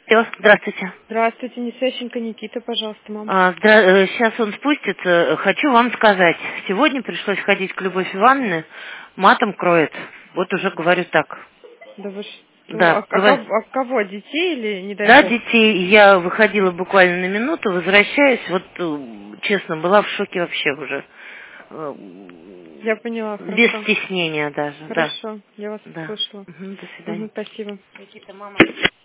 Алло, здравствуйте. Здравствуйте, Несещенко Никита, пожалуйста, мама. Сейчас он спустится. Хочу вам сказать, сегодня пришлось ходить к Любовь Ивановне, матом кроет. Вот уже говорю так. Да вы что? Да, говорю. Кого? Детей или не дай Да, бог? детей. Я выходила буквально на минуту, возвращаюсь. Вот, честно, была в шоке вообще уже. Я поняла, Без хорошо. стеснения даже. Хорошо, я вас Да. услышала. До свидания. Спасибо. Никита, мама.